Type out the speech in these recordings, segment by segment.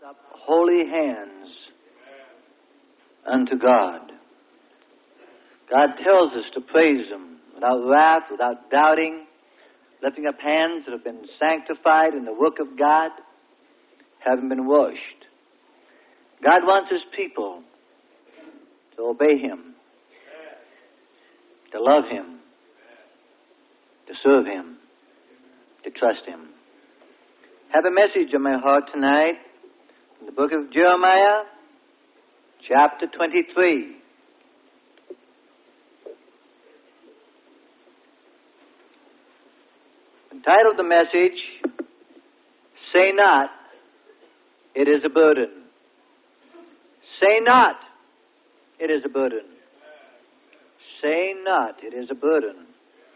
up holy hands unto God. God tells us to praise Him without wrath, without doubting, lifting up hands that have been sanctified in the work of God, having been washed. God wants His people to obey Him, to love Him, to serve Him, to trust Him. I have a message on my heart tonight in the book of Jeremiah, chapter 23. Entitled the message, Say Not, It Is a Burden. Say not, it is a burden. Say not, it is a burden.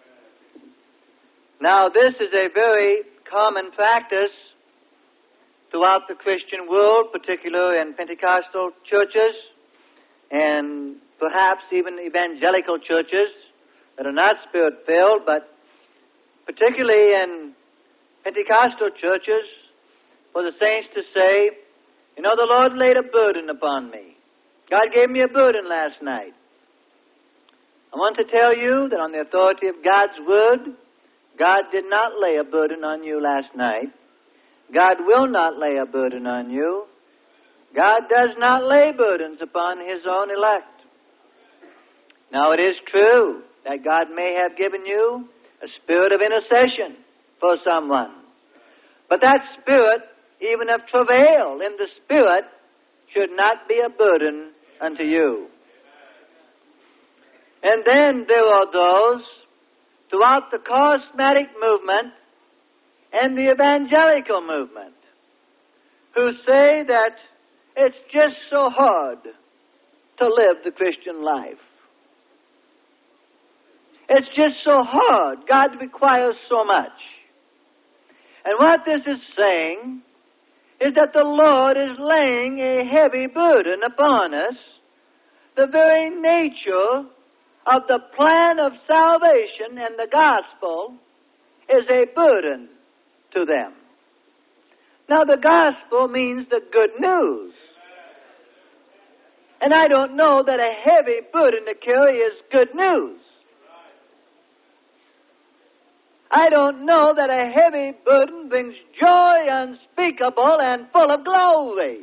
Now, this is a very common practice throughout the Christian world, particularly in Pentecostal churches and perhaps even evangelical churches that are not Spirit-filled, but particularly in Pentecostal churches, for the saints to say, you know, the Lord laid a burden upon me. God gave me a burden last night. I want to tell you that on the authority of God's Word, God did not lay a burden on you last night. God will not lay a burden on you. God does not lay burdens upon His own elect. Now, it is true that God may have given you a spirit of intercession for someone. But that spirit, even of travail in the Spirit, should not be a burden unto you. And then there are those throughout the charismatic movement and the evangelical movement who say that it's just so hard to live the Christian life. It's just so hard. God requires so much. And what this is saying is that the Lord is laying a heavy burden upon us. The very nature of the plan of salvation and the gospel is a burden to them. Now, the gospel means the good news. And I don't know that a heavy burden to carry is good news. I don't know that a heavy burden brings joy unspeakable and full of glory.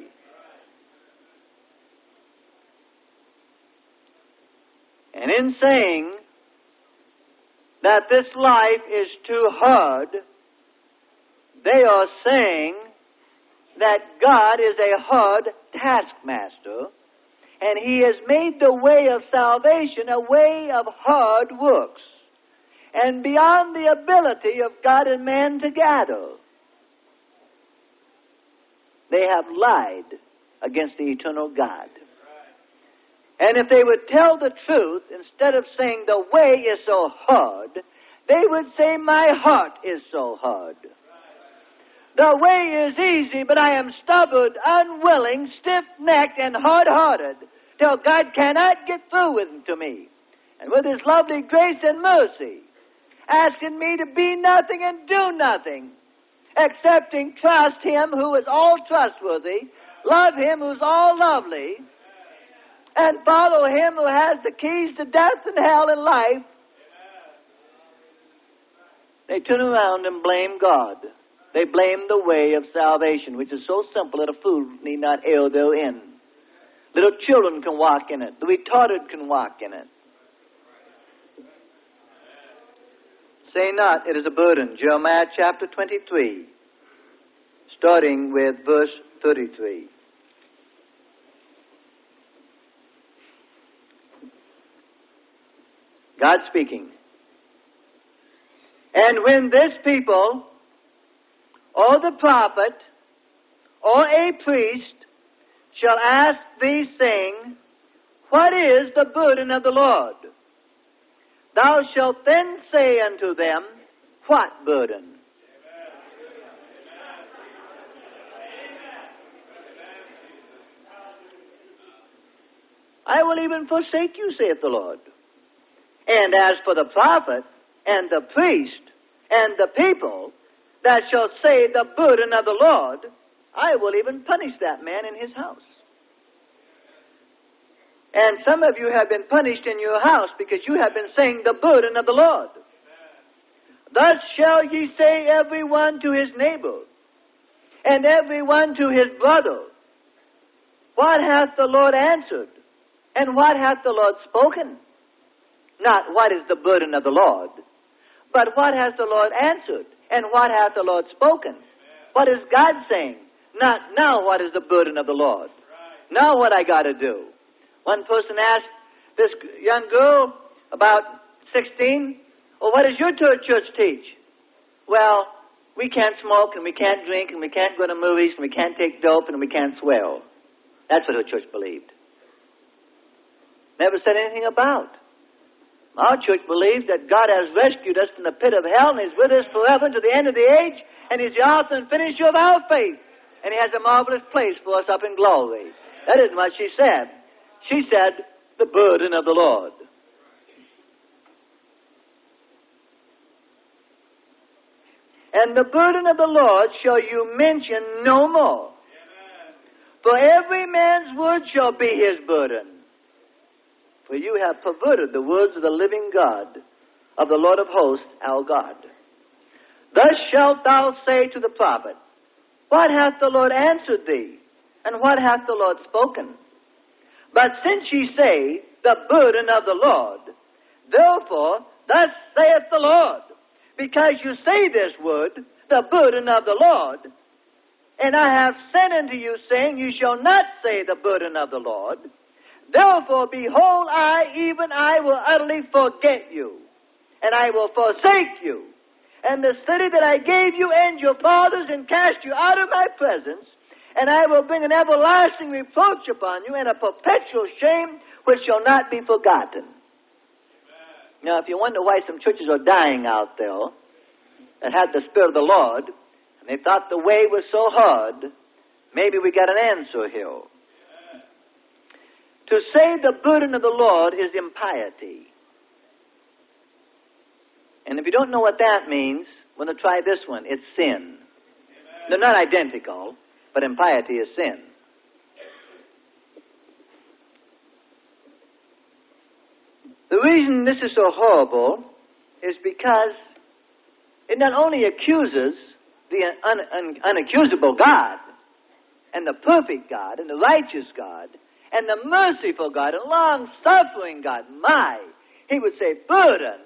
And in saying that this life is too hard, they are saying that God is a hard taskmaster, and He has made the way of salvation a way of hard works, and beyond the ability of God and man to gather. They have lied against the eternal God. And if they would tell the truth, instead of saying the way is so hard, they would say my heart is so hard. The way is easy, but I am stubborn, unwilling, stiff-necked, and hard-hearted, till God cannot get through to me. And with His lovely grace and mercy, asking me to be nothing and do nothing, excepting trust Him who is all trustworthy, love Him who's all lovely, and follow Him who has the keys to death and hell and life. They turn around and blame God. They blame the way of salvation, which is so simple that a fool need not err therein. Little children can walk in it. The retarded can walk in it. Say not, it is a burden. Jeremiah chapter 23, starting with verse 33. God speaking. And when this people, or the prophet, or a priest, shall ask thee, saying, what is the burden of the Lord? Thou shalt then say unto them, what burden? I will even forsake you, saith the Lord. And as for the prophet, and the priest, and the people, that shall say the burden of the Lord, I will even punish that man in his house. And some of you have been punished in your house because you have been saying the burden of the Lord. Thus shall ye say every one to his neighbor, and every one to his brother, what hath the Lord answered? And what hath the Lord spoken? Not what is the burden of the Lord, but what hath the Lord answered? And what hath the Lord spoken? What is God saying? Not now what is the burden of the Lord. Now what I got to do. One person asked this young girl, about 16, well, what does your church teach? Well, we can't smoke, and we can't drink, and we can't go to movies, and we can't take dope, and we can't swear. That's what her church believed. Never said anything about. Our church believes that God has rescued us from the pit of hell, and He's with us forever to the end of the age, and He's the author and finisher of our faith. And He has a marvelous place for us up in glory. That isn't what she said. She said, the burden of the Lord. And the burden of the Lord shall you mention no more. For every man's word shall be his burden. For you have perverted the words of the living God, of the Lord of hosts, our God. Thus shalt thou say to the prophet, what hath the Lord answered thee? And what hath the Lord spoken? But since ye say, the burden of the Lord, therefore, thus saith the Lord, because you say this word, the burden of the Lord, and I have sent unto you, saying, you shall not say the burden of the Lord, therefore, behold, even I will utterly forget you, and I will forsake you, and the city that I gave you and your fathers, and cast you out of my presence, and I will bring an everlasting reproach upon you, and a perpetual shame which shall not be forgotten. Amen. Now, if you wonder why some churches are dying out there that had the Spirit of the Lord, and they thought the way was so hard, maybe we got an answer here. Amen. To say the burden of the Lord is impiety. And if you don't know what that means, we're going to try this one. It's sin. Amen. They're not identical, but impiety is sin. The reason this is so horrible is because it not only accuses the unaccusable God, and the perfect God, and the righteous God, and the merciful God, and long-suffering God. He would say, burden.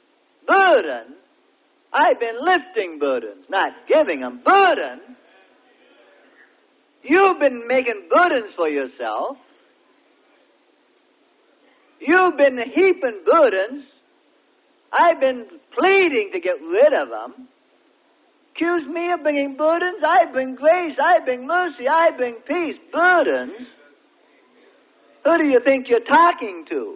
I've been lifting burdens, not giving them. Burden. You've been making burdens for yourself. You've been heaping burdens. I've been pleading to get rid of them. Accuse me of bringing burdens. I bring grace. I bring mercy. I bring peace. Burdens? Who do you think you're talking to?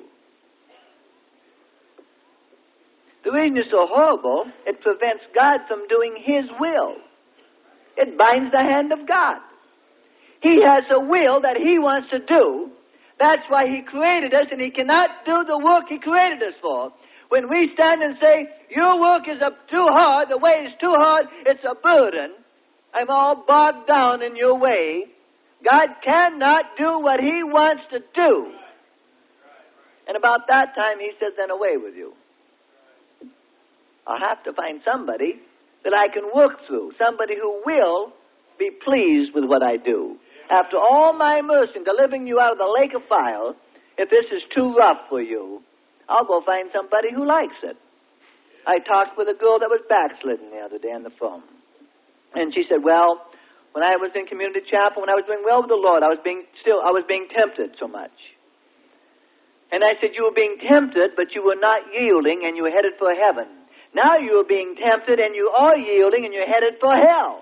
The reason it's so horrible, it prevents God from doing His will. It binds the hand of God. He has a will that He wants to do. That's why He created us, and He cannot do the work He created us for. When we stand and say, your work is too hard, the way is too hard, it's a burden, I'm all bogged down in your way, God cannot do what He wants to do. And about that time, He says, then away with you. I'll have to find somebody that I can work through, somebody who will be pleased with what I do. After all my mercy in delivering you out of the lake of fire, if this is too rough for you, I'll go find somebody who likes it. I talked with a girl that was backslidden the other day on the phone. And she said, well, when I was in community chapel, when I was doing well with the Lord, I was being tempted so much. And I said, you were being tempted, but you were not yielding, and you were headed for heaven. Now you are being tempted, and you are yielding, and you're headed for hell.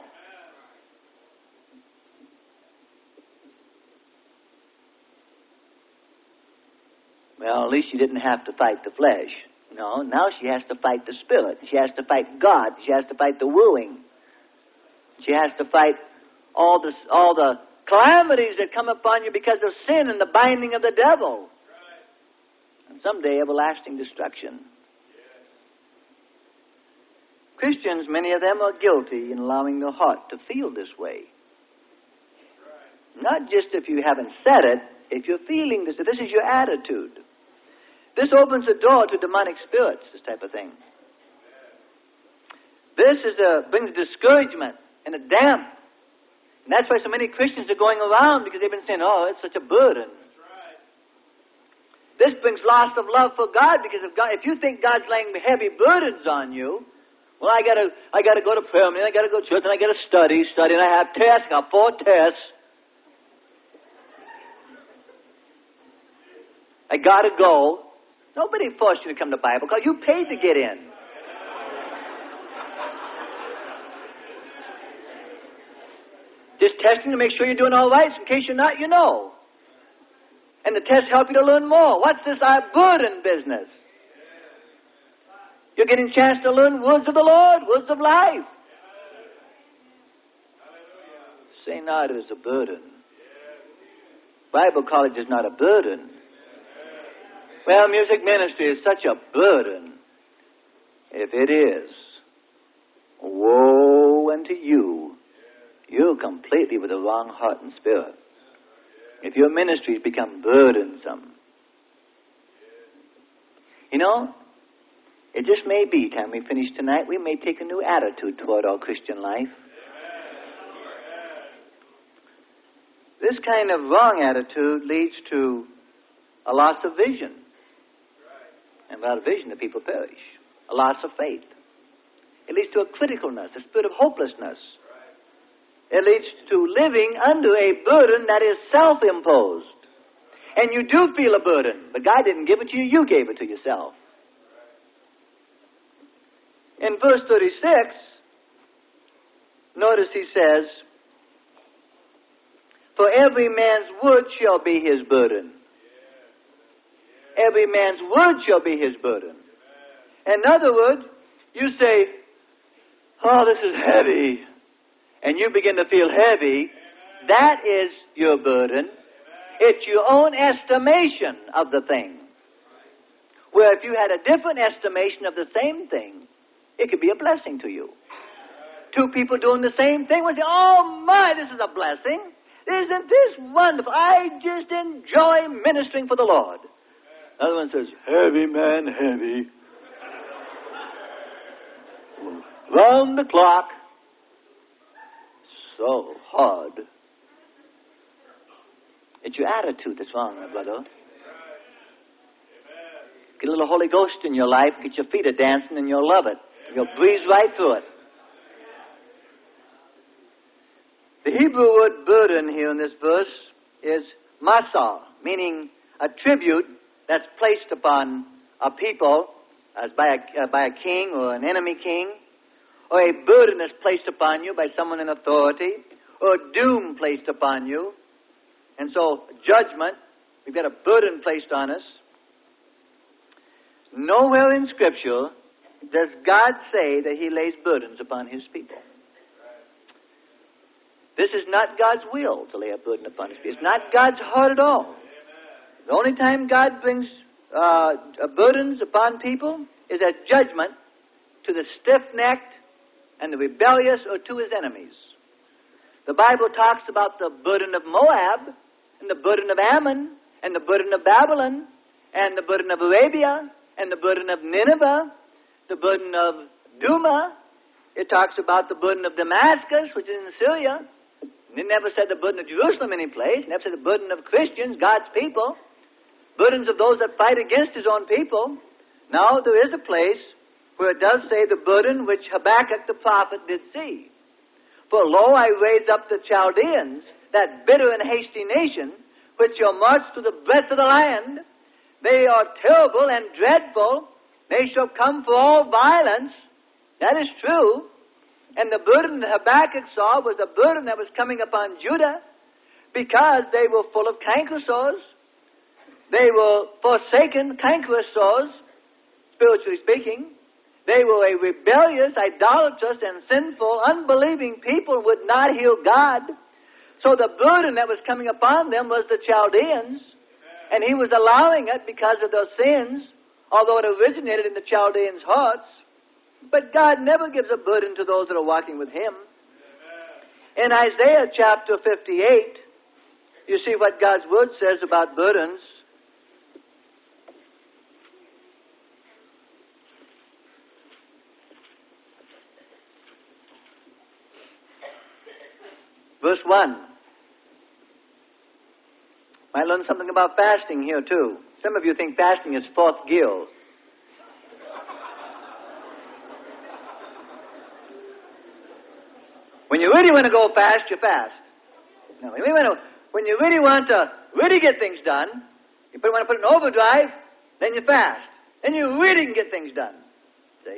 Well, at least she didn't have to fight the flesh. No, now she has to fight the Spirit. She has to fight God. She has to fight the wooing. She has to fight all the calamities that come upon you because of sin and the binding of the devil. And someday, everlasting destruction. Christians, many of them are guilty in allowing their heart to feel this way. Not just if you haven't said it, if you're feeling this, if this is your attitude. This opens the door to demonic spirits, this type of thing. This brings discouragement and a damp. And that's why so many Christians are going around, because they've been saying, oh, it's such a burden. This brings loss of love for God, because if you think God's laying heavy burdens on you, well, I gotta go to prayer meeting, I gotta go to church, and I gotta study, and I have tests, I got 4 tests. I gotta go. Nobody forced you to come to Bible college. You paid to get in. Just testing to make sure you're doing all right. In case you're not, you know. And the tests help you to learn more. What's this burden business? You're getting a chance to learn words of the Lord, words of life. Say not it is a burden. Bible college is not a burden. Well, music ministry is such a burden. If it is, woe unto you. You're completely with the wrong heart and spirit. If your ministries become burdensome. You know, it just may be, time we finish tonight, we may take a new attitude toward our Christian life. This kind of wrong attitude leads to a loss of vision. And without vision, the people perish. A loss of faith. It leads to a criticalness, a spirit of hopelessness. It leads to living under a burden that is self-imposed. And you do feel a burden, but God didn't give it to you, you gave it to yourself. In verse 36, notice he says, for every man's word shall be his burden. Every man's word shall be his burden. In other words, you say, oh, this is heavy. And you begin to feel heavy. That is your burden. It's your own estimation of the thing. Where if you had a different estimation of the same thing, it could be a blessing to you. 2 people doing the same thing would say, oh my, this is a blessing. Isn't this wonderful? I just enjoy ministering for the Lord. Another one says, heavy man, heavy. Round the clock. So hard. It's your attitude that's wrong, my brother. Get a little Holy Ghost in your life, get your feet a dancing, and you'll love it. You'll breeze right through it. The Hebrew word burden here in this verse is masah, meaning a tribute that's placed upon a people as by a king or an enemy king, or a burden that's placed upon you by someone in authority, or doom placed upon you. And so, judgment, we've got a burden placed on us. Nowhere in Scripture does God say that He lays burdens upon His people. This is not God's will to lay a burden upon His people. It's not God's heart at all. The only time God brings burdens upon people is as judgment to the stiff-necked and the rebellious or to His enemies. The Bible talks about the burden of Moab and the burden of Ammon and the burden of Babylon and the burden of Arabia and the burden of Nineveh, the burden of Duma. It talks about the burden of Damascus, which is in Syria. And it never said the burden of Jerusalem any place. It never said the burden of Christians, God's people. Burdens of those that fight against His own people. Now, there is a place where it does say the burden which Habakkuk the prophet did see. For lo, I raise up the Chaldeans, that bitter and hasty nation, which shall march through the breadth of the land. They are terrible and dreadful. They shall come for all violence. That is true. And the burden that Habakkuk saw was a burden that was coming upon Judah because they were full of canker-sores. They were forsaken cankerous sores, spiritually speaking. They were a rebellious, idolatrous, and sinful, unbelieving people who would not hear God. So the burden that was coming upon them was the Chaldeans, and He was allowing it because of their sins, although it originated in the Chaldeans' hearts. But God never gives a burden to those that are walking with Him. In Isaiah chapter 58, You see what God's Word says about burdens. Verse 1. Might learn something about fasting here too. Some of you think fasting is fourth gear. When you really want to go fast, you fast. No, when you really want to really get things done, you want to put it in overdrive, then you fast. Then you really can get things done. See?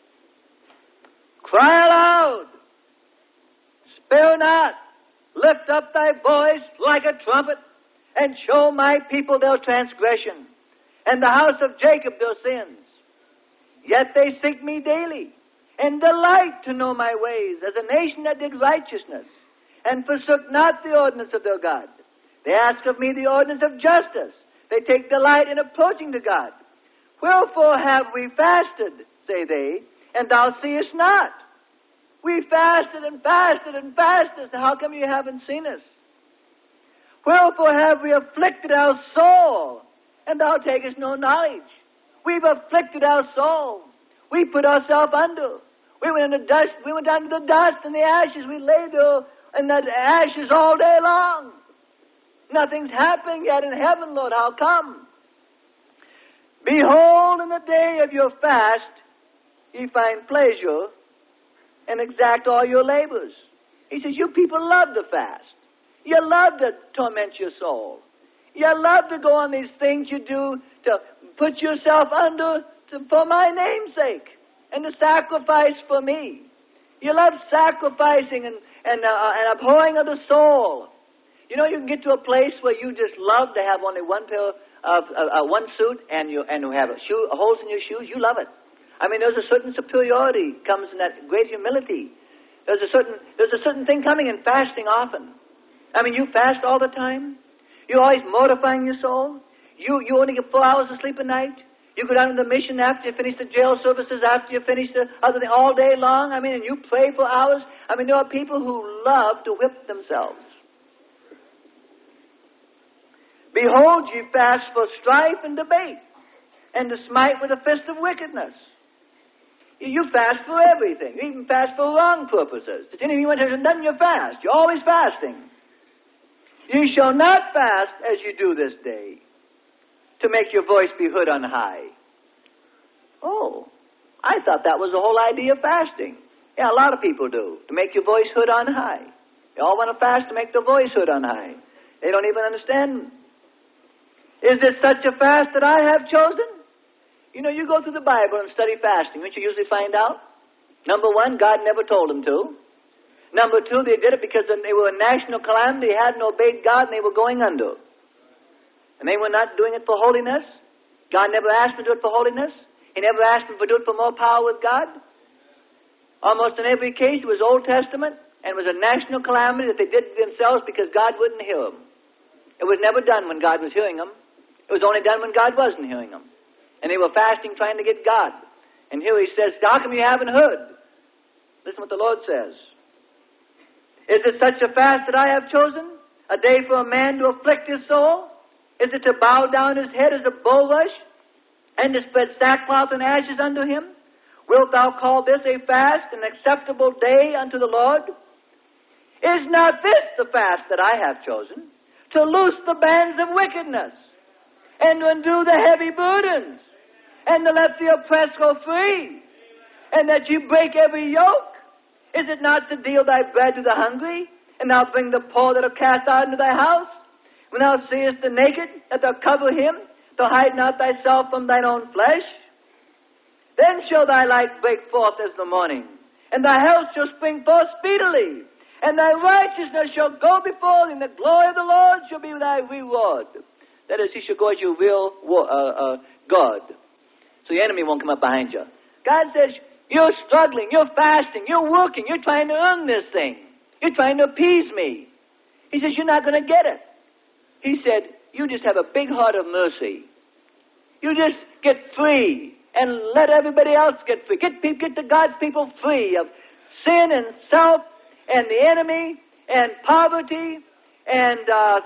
Cry aloud. Spare not. Lift up thy voice like a trumpet, and show my people their transgression, and the house of Jacob their sins. Yet they seek me daily, and delight to know my ways, as a nation that did righteousness, and forsook not the ordinance of their God. They ask of me the ordinance of justice. They take delight in approaching to God. Wherefore have we fasted, say they, and thou seest not? We fasted and fasted and fasted. How come you haven't seen us? Wherefore have we afflicted our soul, and thou takest no knowledge? We've afflicted our soul. We put ourselves under. We went in the dust. We went down to the dust and the ashes. We lay there in the ashes all day long. Nothing's happening yet in heaven, Lord. How come? Behold, in the day of your fast, ye find pleasure, and exact all your labors. He says, you people love to fast. You love to torment your soul. You love to go on these things you do to put yourself under for my name's sake and to sacrifice for me. You love sacrificing and abhorring of the soul. You know, you can get to a place where you just love to have only one pair of one suit and you have holes in your shoes. You love it. I mean, there's a certain superiority comes in that great humility. There's a certain thing coming in fasting often. I mean, you fast all the time. You're always mortifying your soul. You only get 4 hours of sleep a night. You go down to the mission after you finish the jail services, after you finish the other thing, all day long. I mean, and you pray for hours. I mean, there are people who love to whip themselves. Behold, ye fast for strife and debate, and to smite with a fist of wickedness. You fast for everything. You even fast for wrong purposes. If any of you went and done your fast, you're always fasting. You shall not fast as you do this day, to make your voice be heard on high. Oh, I thought that was the whole idea of fasting. Yeah, a lot of people do, to make your voice heard on high. They all want to fast to make their voice heard on high. They don't even understand. Is this such a fast that I have chosen? You know, you go through the Bible and study fasting. What you usually find out? Number one, God never told them to. Number two, they did it because they were a national calamity. They hadn't obeyed God and they were going under. And they were not doing it for holiness. God never asked them to do it for holiness. He never asked them to do it for more power with God. Almost in every case, it was Old Testament and it was a national calamity that they did themselves because God wouldn't hear them. It was never done when God was hearing them. It was only done when God wasn't hearing them. And they were fasting, trying to get God. And here he says, how come you haven't heard? Listen what the Lord says. Is it such a fast that I have chosen? A day for a man to afflict his soul? Is it to bow down his head as a bulrush? And to spread sackcloth and ashes unto him? Wilt thou call this a fast, an acceptable day unto the Lord? Is not this the fast that I have chosen? To loose the bands of wickedness, and to undo the heavy burdens, and to let the oppressed go free, and that you break every yoke? Is it not to deal thy bread to the hungry, and thou bring the poor that are cast out into thy house? When thou seest the naked, that thou cover him, thou hide not thyself from thine own flesh? Then shall thy light break forth as the morning, and thy health shall spring forth speedily, and thy righteousness shall go before thee, and the glory of the Lord shall be thy reward. That is, he shall go as your real God. So the enemy won't come up behind you. God says, you're struggling, you're fasting, you're working, you're trying to earn this thing. You're trying to appease me. He says, you're not going to get it. He said, you just have a big heart of mercy. You just get free and let everybody else get free. Get the God's people free of sin and self and the enemy and poverty and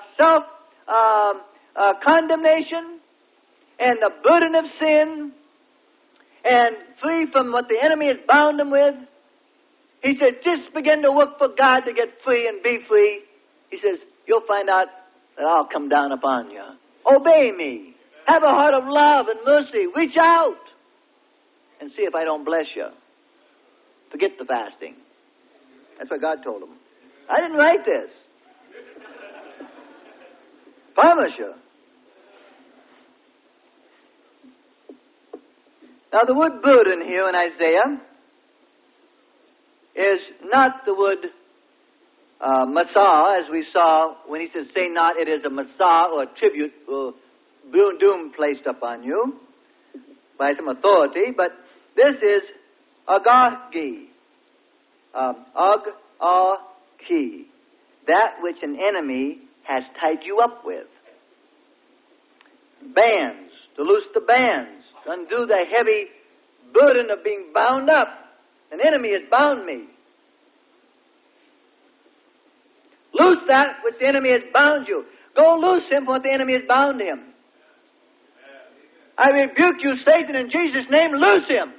self-condemnation and the burden of sin and free from what the enemy has bound them with. He said, just begin to work for God to get free and be free. He says, you'll find out that I'll come down upon you. Obey me. Have a heart of love and mercy. Reach out and see if I don't bless you. Forget the fasting. That's what God told him. I didn't write this. Promise you. Now the word burden here in Isaiah is not the word masah, as we saw when he says, say not it is a masah or a tribute or doom placed upon you by some authority, but this is agagi, ag-a-ki, that which an enemy has tied you up with. Bands, to loose the bands, to undo the heavy burden of being bound up. An enemy has bound me. Loose that which the enemy has bound you. Go loose him for what the enemy has bound him. I rebuke you, Satan, in Jesus' name. Loose him.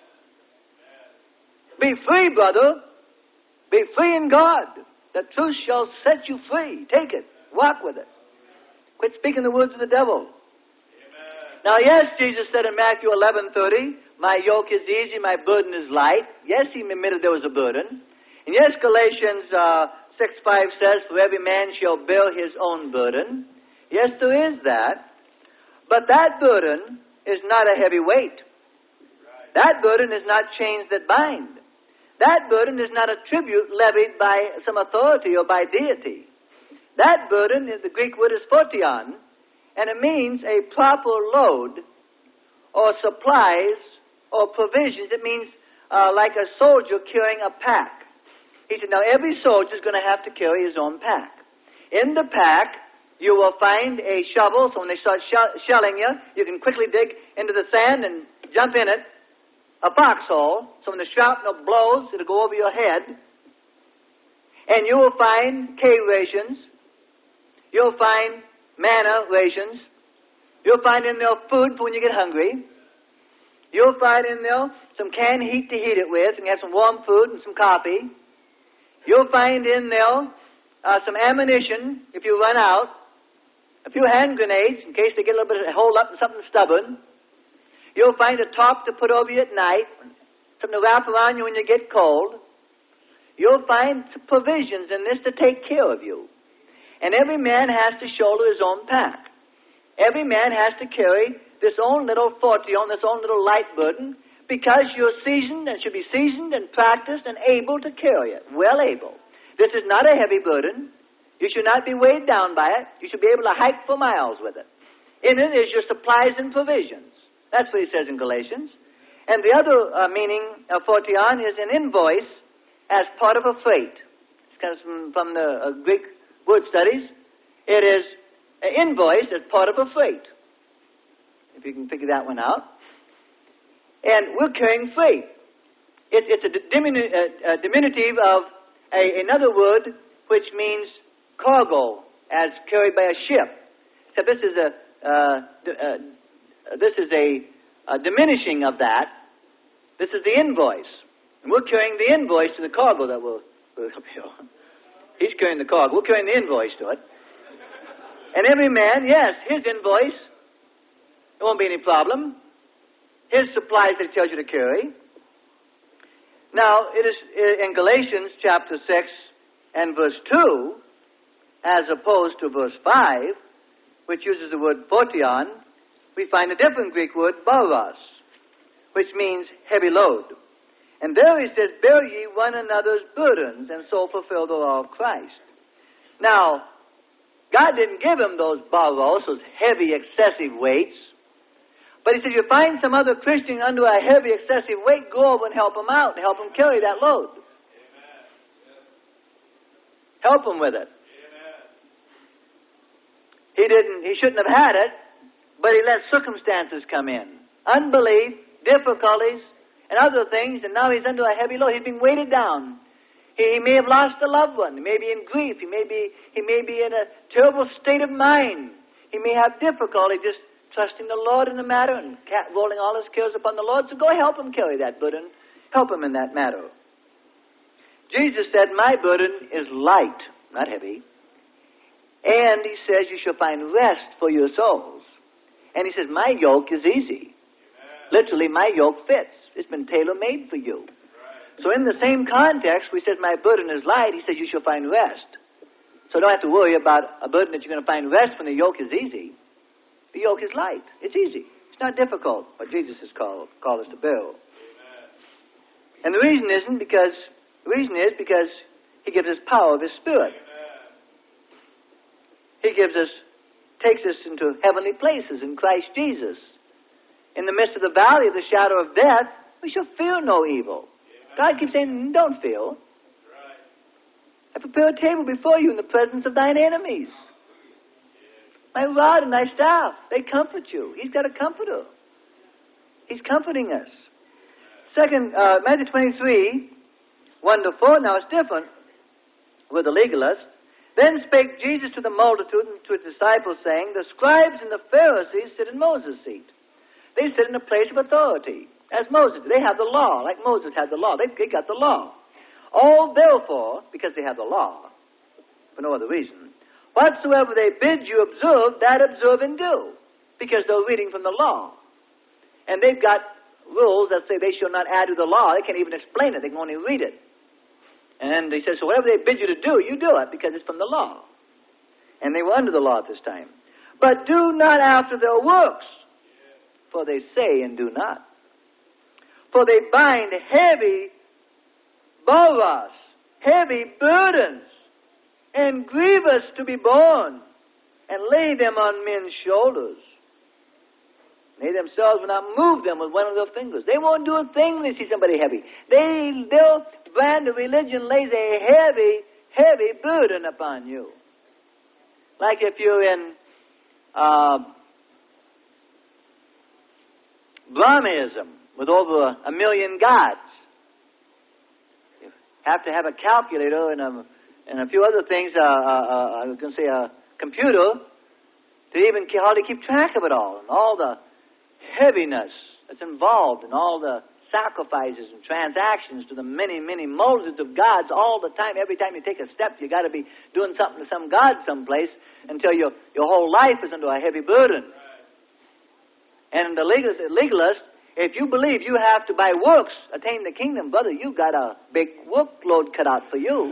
Be free, brother. Be free in God. The truth shall set you free. Take it. Walk with it. Quit speaking the words of the devil. Now, yes, Jesus said in Matthew 11:30, my yoke is easy, my burden is light. Yes, he admitted there was a burden. And yes, Galatians 6:5 says, for every man shall bear his own burden. Yes, there is that. But that burden is not a heavy weight. That burden is not chains that bind. That burden is not a tribute levied by some authority or by deity. That burden, the Greek word is photion, and it means a proper load or supplies or provisions. It means like a soldier carrying a pack. He said, now every soldier is going to have to carry his own pack. In the pack, you will find a shovel, so when they start shelling you, you can quickly dig into the sand and jump in it. A foxhole, so when the shrapnel blows, it'll go over your head. And you will find cave rations. You'll find manna rations. You'll find in there food for when you get hungry. You'll find in there some canned heat to heat it with, and you have some warm food and some coffee. You'll find in there some ammunition if you run out. A few hand grenades in case they get a little bit hold up in something stubborn. You'll find a top to put over you at night, something to wrap around you when you get cold. You'll find some provisions in this to take care of you. And every man has to shoulder his own pack. Every man has to carry this own little fortion, this own little light burden, because you're seasoned and should be seasoned and practiced and able to carry it. Well able. This is not a heavy burden. You should not be weighed down by it. You should be able to hike for miles with it. In it is your supplies and provisions. That's what he says in Galatians. And the other meaning of photion is an invoice as part of a freight. It comes from the Greek word studies. It is an invoice as part of a freight. If you can figure that one out. And we're carrying freight. It's a diminutive of another word which means cargo, as carried by a ship. So this is a diminishing of that. This is the invoice. And we're carrying the invoice to the cargo that we'll up here. He's carrying the cargo. We're carrying the invoice to it. And every man, yes, his invoice, there won't be any problem. His supplies that he tells you to carry. Now, it is in Galatians chapter 6 and verse 2, as opposed to verse 5, which uses the word photion, we find a different Greek word, baros, which means heavy load. And there he says, bear ye one another's burdens, and so fulfill the law of Christ. Now, God didn't give him those baros, those heavy, excessive weights. But he said, you find some other Christian under a heavy, excessive weight, go over and help him out, and help him carry that load. Amen. Help him with it. Amen. He shouldn't have had it, but he let circumstances come in. Unbelief, difficulties, and other things, and now he's under a heavy load. He's being weighted down. He may have lost a loved one. He may be in grief. He may be in a terrible state of mind. He may have difficulty just trusting the Lord in the matter and rolling all his cares upon the Lord. So go help him carry that burden. Help him in that matter. Jesus said, my burden is light, not heavy. And he says, you shall find rest for your souls. And he says, my yoke is easy. Literally, my yoke fits. It's been tailor-made for you. So in the same context, we says, my burden is light. He says, you shall find rest. So don't have to worry about a burden that you're going to find rest when the yoke is easy. The yoke is light. It's easy. It's not difficult, what Jesus has called us to bear. And the reason is because he gives us power of his Spirit. He takes us into heavenly places in Christ Jesus. In the midst of the valley of the shadow of death, we shall fear no evil. God keeps saying, don't fear. I prepare a table before you in the presence of thine enemies. My rod and thy staff, they comfort you. He's got a comforter. He's comforting us. Matthew 23, 1-4. Now it's different with the legalist. Then spake Jesus to the multitude and to his disciples, saying, the scribes and the Pharisees sit in Moses' seat. They sit in a place of authority. As Moses, they have the law, like Moses had the law. They got the law. All therefore, because they have the law, for no other reason, whatsoever they bid you observe, that observe and do, because they're reading from the law. And they've got rules that say they shall not add to the law. They can't even explain it. They can only read it. And he says, so whatever they bid you to do, you do it, because it's from the law. And they were under the law at this time. But do not after their works, for they say and do not. For they bind heavy bulwarks, heavy burdens, and grievous to be borne, and lay them on men's shoulders. They themselves will not move them with one of their fingers. They won't do a thing when they see somebody heavy. Their brand of religion lays a heavy, heavy burden upon you. Like if you're in Brahmanism, with over 1 million gods. You have to have a calculator and a few other things, I was going to say a computer, to even hardly keep track of it all, and all the heaviness that's involved in all the sacrifices and transactions to the many, many multitudes of gods all the time. Every time you take a step, you got to be doing something to some god someplace until your whole life is under a heavy burden. And the legalist, if you believe you have to, by works, attain the kingdom, brother, you've got a big workload cut out for you.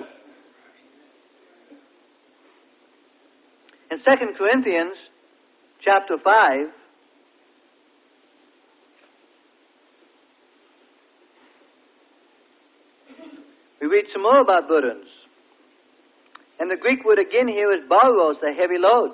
In 2 Corinthians chapter 5, we read some more about burdens. And the Greek word again here is baros, a heavy load.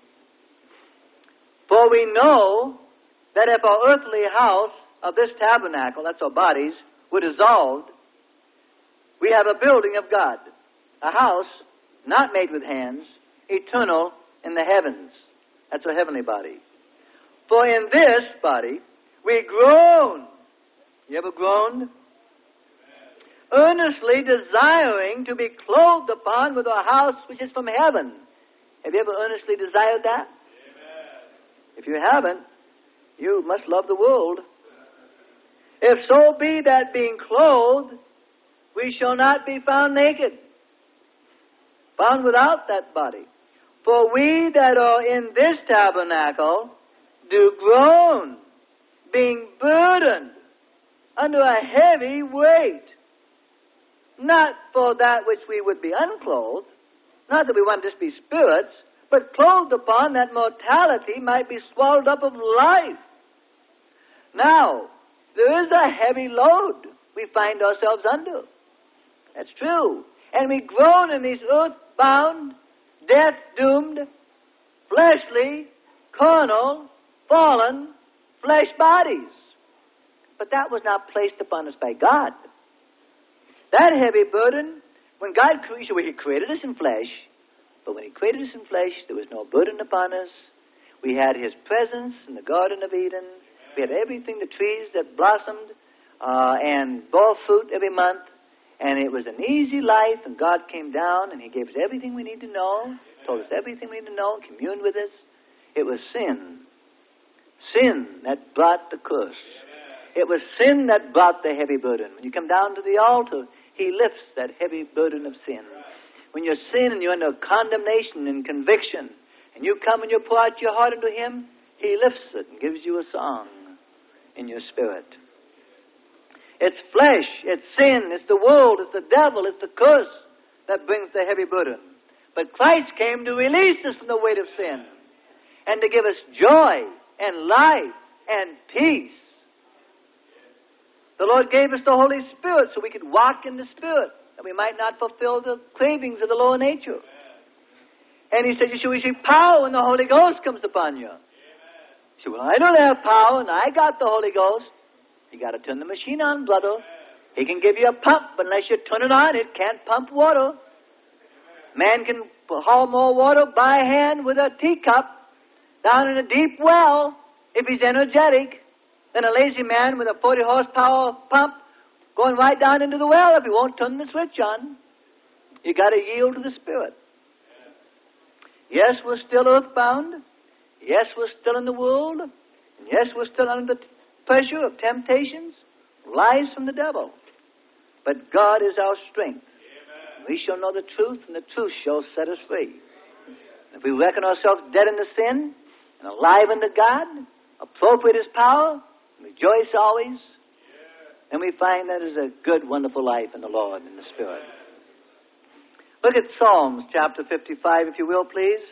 For we know that if our earthly house of this tabernacle, that's our bodies, were dissolved, we have a building of God, a house not made with hands, eternal in the heavens. That's our heavenly body. For in this body we groan. You ever groaned? Earnestly desiring to be clothed upon with a house which is from heaven. Have you ever earnestly desired that? Amen. If you haven't, you must love the world. If so be that being clothed, we shall not be found naked, found without that body. For we that are in this tabernacle do groan, being burdened under a heavy weight, not for that which we would be unclothed, not that we want to just be spirits, but clothed upon that mortality might be swallowed up of life. Now, there is a heavy load we find ourselves under. That's true. And we groan in these earth-bound, death-doomed, fleshly, carnal, fallen, flesh bodies. But that was not placed upon us by God. That heavy burden, when God created, He created us in flesh, but when He created us in flesh, there was no burden upon us. We had His presence in the Garden of Eden. We had everything, the trees that blossomed and bore fruit every month. And it was an easy life, and God came down, and He gave us everything we need to know, told us everything we need to know, and communed with us. It was sin. Sin that brought the curse. It was sin that brought the heavy burden. When you come down to the altar, He lifts that heavy burden of sin. When you sin and you're under condemnation and conviction, and you come and you pour out your heart into Him, He lifts it and gives you a song in your spirit. It's flesh, it's sin, it's the world, it's the devil, it's the curse that brings the heavy burden. But Christ came to release us from the weight of sin and to give us joy and life and peace. The Lord gave us the Holy Spirit so we could walk in the Spirit, that we might not fulfill the cravings of the lower nature. And He said, you shall receive power when the Holy Ghost comes upon you. You say, well, I don't have power and I got the Holy Ghost. You got to turn the machine on, brother. He can give you a pump, but unless you turn it on, it can't pump water. Man can haul more water by hand with a teacup down in a deep well if he's energetic than a lazy man with a 40 horsepower pump going right down into the well if he won't turn the switch on. You got to yield to the Spirit. Yes, we're still earthbound. Yes, we're still in the world. And yes, we're still under the pressure of temptations, lies from the devil. But God is our strength. We shall know the truth, and the truth shall set us free. If we reckon ourselves dead in the sin and alive unto God, appropriate His power, rejoice always, then we find that is a good, wonderful life in the Lord, in the Spirit. Look at Psalms chapter 55, if you will, please.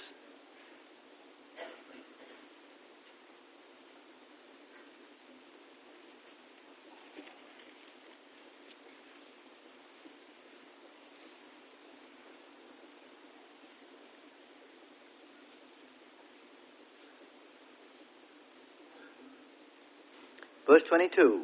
Verse 22.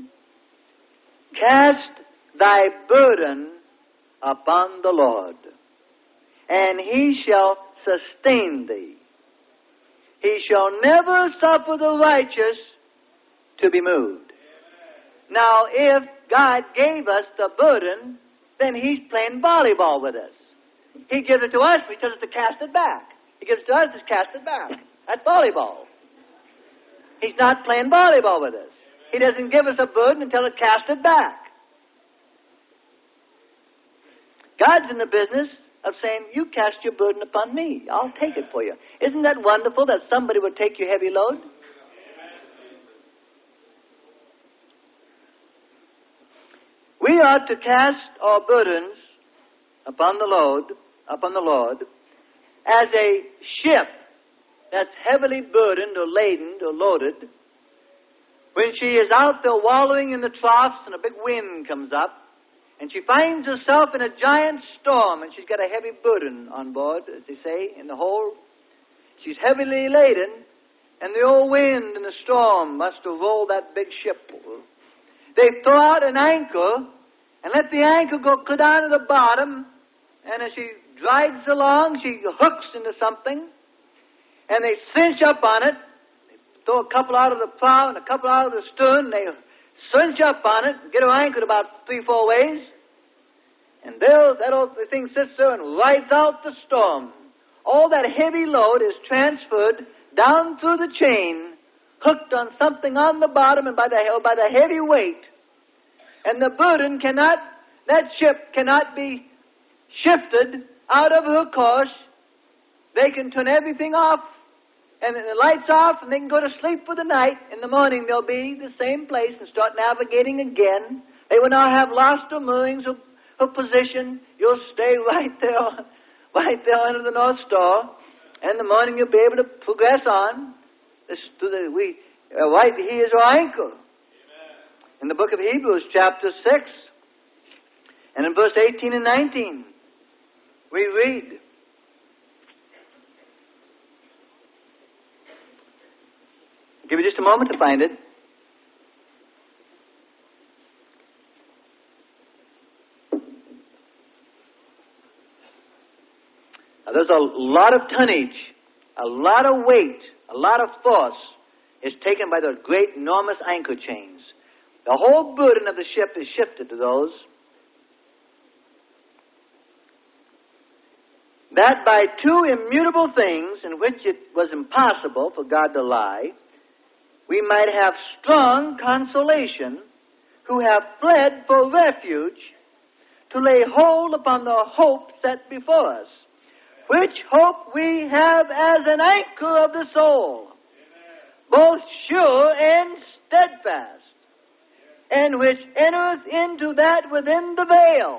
Cast thy burden upon the Lord, and He shall sustain thee. He shall never suffer the righteous to be moved. Now, if God gave us the burden, then He's playing volleyball with us. He gives it to us, He tells us to cast it back. He gives it to us to cast it back. That's volleyball. He's not playing volleyball with us. He doesn't give us a burden until it casts it back. God's in the business of saying, you cast your burden upon me. I'll take it for you. Isn't that wonderful that somebody would take your heavy load? We are to cast our burdens upon the Lord, as a ship that's heavily burdened or laden or loaded. When she is out there wallowing in the troughs and a big wind comes up, and she finds herself in a giant storm, and she's got a heavy burden on board, as they say, in the hold. She's heavily laden, and the old wind and the storm must have rolled that big ship over. They throw out an anchor, and let the anchor go down to the bottom, and as she drives along, she hooks into something, and they cinch up on it. Throw a couple out of the prow and a couple out of the stern. They cinch up on it and get her anchored about 3-4 ways. And the thing sits there and rides out the storm. All that heavy load is transferred down through the chain, hooked on something on the bottom and by the heavy weight. And the burden that ship cannot be shifted out of her course. They can turn everything off, and the lights off, and they can go to sleep for the night. In the morning, they'll be the same place and start navigating again. They will not have lost her moorings, her position. You'll stay right there under the North Star. And in the morning, you'll be able to progress on. He is our anchor. Amen. In the book of Hebrews, chapter 6, and in verse 18 and 19, we read, give me just a moment to find it. Now, there's a lot of tonnage, a lot of weight, a lot of force is taken by those great, enormous anchor chains. The whole burden of the ship is shifted to those. that by two immutable things in which it was impossible for God to lie, we might have strong consolation who have fled for refuge to lay hold upon the hope set before us, which hope we have as an anchor of the soul, both sure and steadfast, and which entereth into that within the veil.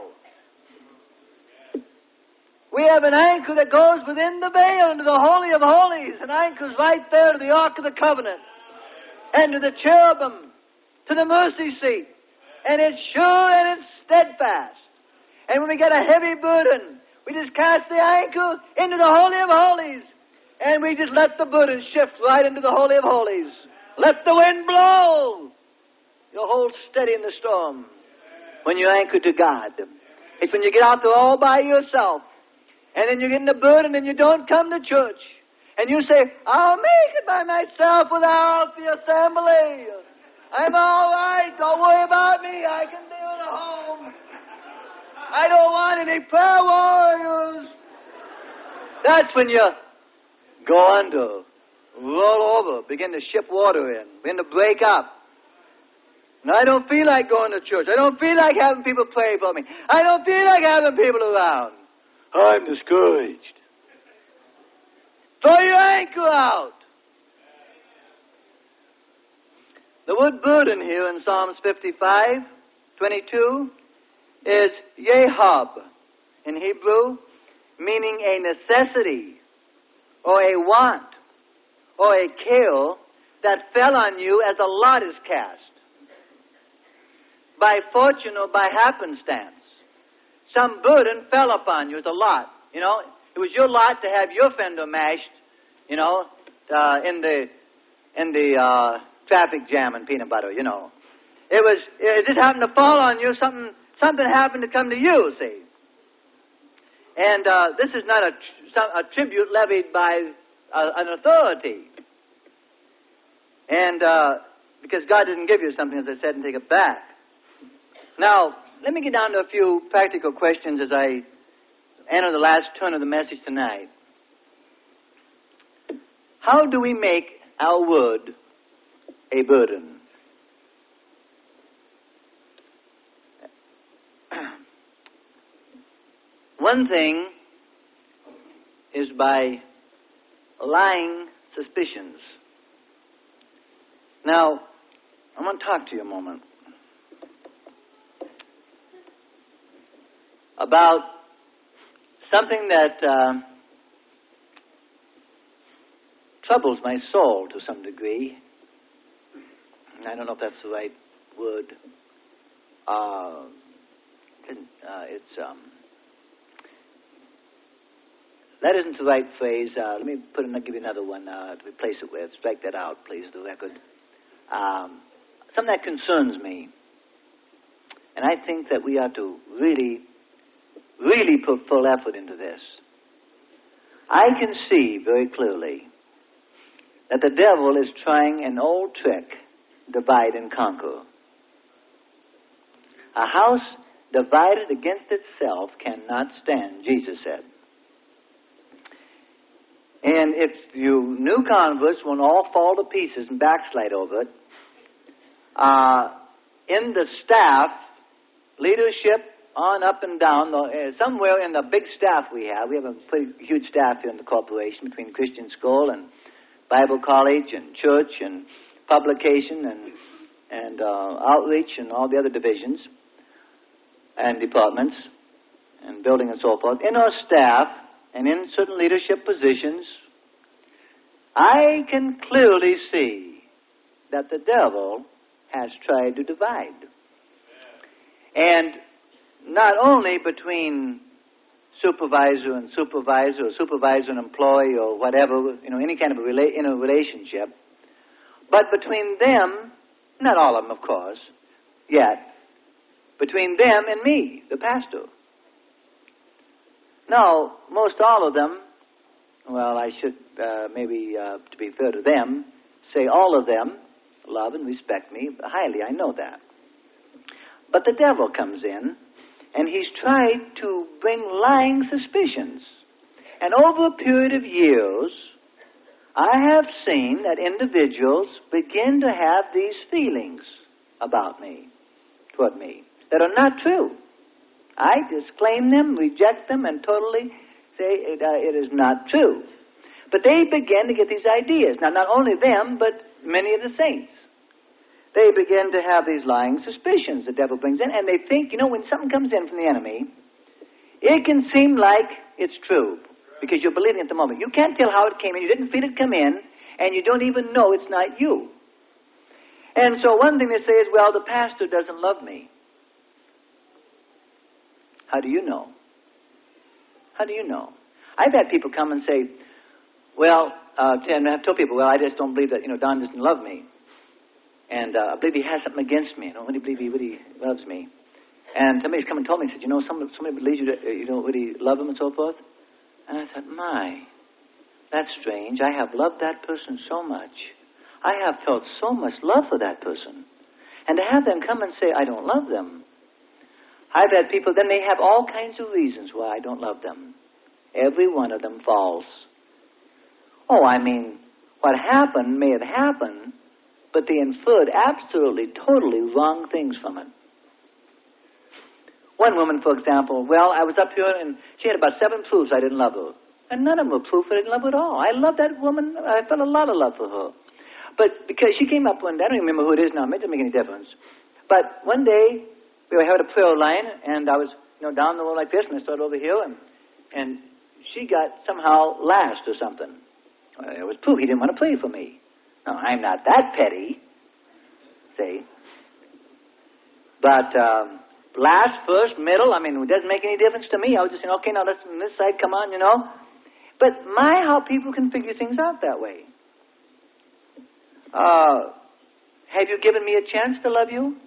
We have an anchor that goes within the veil into the Holy of Holies, and anchors right there to the Ark of the Covenant, and to the cherubim, to the mercy seat. And it's sure and it's steadfast. And when we get a heavy burden, we just cast the anchor into the Holy of Holies, and we just let the burden shift right into the Holy of Holies. Let the wind blow. You'll hold steady in the storm when you anchor to God. It's when you get out there all by yourself, and then you get in the burden and you don't come to church, and you say, I'll make it by myself without the assembly. I'm all right. Don't worry about me. I can do it at home. I don't want any prayer warriors. That's when you go under, roll over, begin to ship water in, begin to break up. And I don't feel like going to church. I don't feel like having people pray for me. I don't feel like having people around. I'm discouraged. Throw your anchor out. The word burden here in Psalms 55:22 is yehab in Hebrew, meaning a necessity or a want or a care that fell on you as a lot is cast, by fortune or by happenstance. Some burden fell upon you as a lot. You know, it was your lot to have your fender mashed, you know, in the traffic jam and peanut butter, you know. It just happened to fall on you. Something happened to come to you, see. And this is not a tribute levied by an authority. And because God didn't give you something, as I said, and take it back. Now, let me get down to a few practical questions as I enter the last turn of the message tonight. How do we make our word a burden? One thing is by lying suspicions. Now, I want to talk to you a moment about something that troubles my soul to some degree. I don't know if that's the right word. That isn't the right phrase. Let me give you another one to replace it with. Strike that out, please, the record. Something that concerns me. And I think that we ought to really put full effort into this. I can see very clearly that the devil is trying an old trick, divide and conquer. A house divided against itself cannot stand, Jesus said. And if you new converts won't all fall to pieces and backslide over it, in the staff, leadership, on up and down, somewhere in the big staff we have a pretty huge staff here in the corporation between Christian School and Bible College and church and publication and outreach and all the other divisions and departments and building and so forth. In our staff and in certain leadership positions, I can clearly see that the devil has tried to divide. And not only between supervisor and supervisor, or supervisor and employee, or whatever, any kind of inner relationship, but between them, not all of them, of course, yet, between them and me, the pastor. No, most all of them, well, I should maybe, to be fair to them, say all of them love and respect me highly. I know that. But the devil comes in, and he's tried to bring lying suspicions. And over a period of years, I have seen that individuals begin to have these feelings about me, toward me, that are not true. I disclaim them, reject them, and totally say it is not true. But they begin to get these ideas. Now, not only them, but many of the saints. They begin to have these lying suspicions the devil brings in, and they think, when something comes in from the enemy, it can seem like it's true, because you're believing at the moment. You can't tell how it came in. You didn't feel it come in, and you don't even know it's not you. And so one thing they say is, well, the pastor doesn't love me. How do you know? How do you know? I've had people come and say, well, and I've told people, well, I just don't believe that, Don doesn't love me. And I believe he has something against me. I don't really believe he really loves me. And somebody's come and told me, he said, somebody believes you don't really love him and so forth. And I thought, that's strange. I have loved that person so much. I have felt so much love for that person. And to have them come and say, I don't love them. I've had people, then they have all kinds of reasons why I don't love them. Every one of them false. What happened may have happened, but they inferred absolutely, totally wrong things from it. One woman, for example, I was up here and she had about 7 proofs I didn't love her. And none of them were proof I didn't love her at all. I loved that woman. I felt a lot of love for her. But because she came up one day, I don't even remember who it is now. It doesn't make any difference. But one day, we were having a prayer line, and I was, down the road like this, and I started over here, and she got somehow last or something. It was proof he didn't want to pray for me. No, I'm not that petty, see. But last, first, middle, it doesn't make any difference to me. I was just saying, okay, now let's on this side, come on, But how people can figure things out that way. Have you given me a chance to love you?